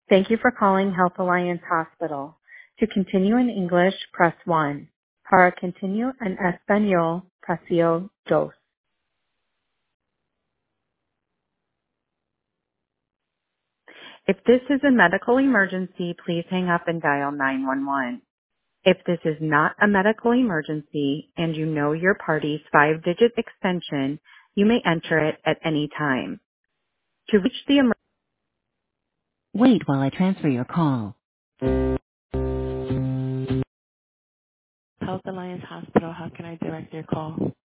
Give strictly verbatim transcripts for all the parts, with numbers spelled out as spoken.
Thank you for calling Health Alliance Hospital. To continue in English, press one. Para continuar en español, presione dos. If this is a medical emergency, please hang up and dial nine one one. If this is not a medical emergency and you know your party's five-digit extension, you may enter it at any time. To reach the emergency, wait while I transfer your call. Health Alliance Hospital, how can I direct your call?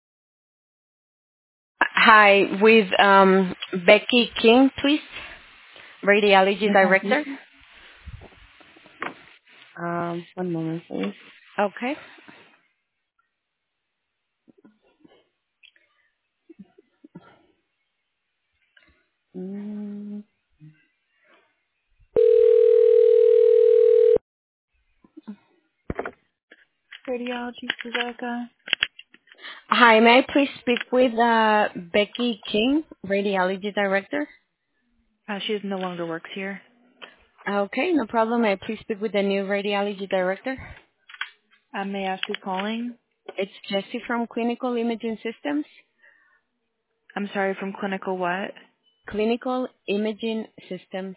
Hi, with um, Becky King, please, radiology director. Um, one moment, please. Okay. Mm, Radiology, Rebecca. Hi, may I please speak with uh, Becky King, radiology director? Uh, she no longer works here. Okay, no problem. May I please speak with the new radiology director? Uh, may I ask who's calling? It's Jessie from Clinical Imaging Systems. I'm sorry, from clinical what? Clinical Imaging Systems.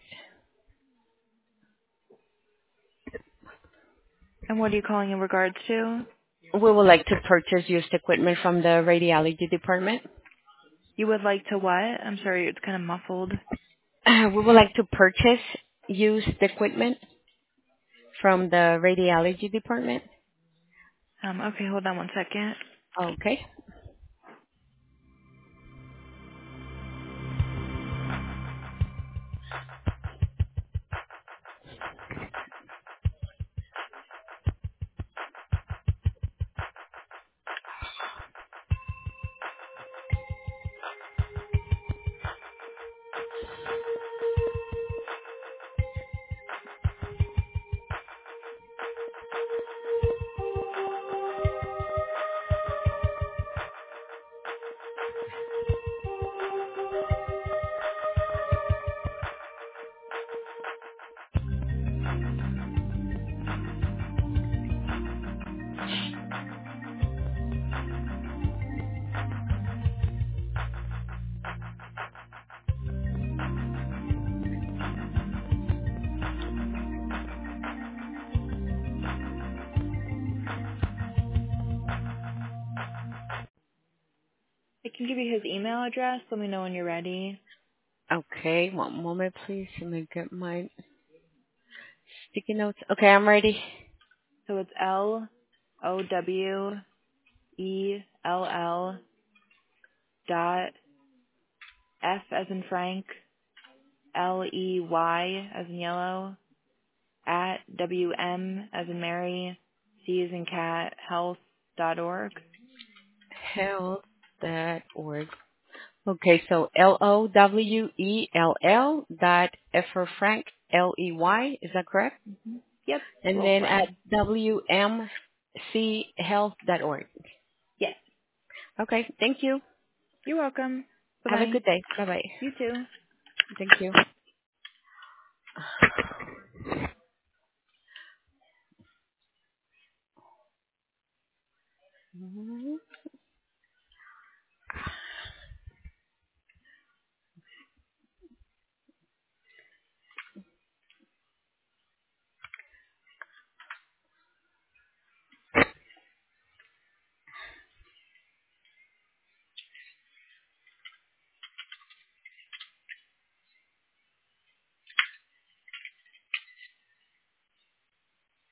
And what are you calling in regards to? We would like to purchase used equipment from the radiology department. You would like to what? I'm sorry, it's kind of muffled. Uh, we would like to purchase used equipment from the radiology department. Um, okay, hold on one second. Okay. I can give you his email address. Let me know when you're ready. Okay, one moment, please. Let me get my sticky notes. Okay, I'm ready. So it's L O W E L L dot F as in Frank, L E Y as in yellow, at W M as in Mary, C as in cat, health dot org. Health dot org. Okay, so L O W E L L dot F for Frank, L E Y, is that correct? Yep, And Wolf then at Run. W M C health dot org. Yes. Okay, thank you. You're welcome. Have a Bye-bye. good day. Bye-bye. You too. Thank you.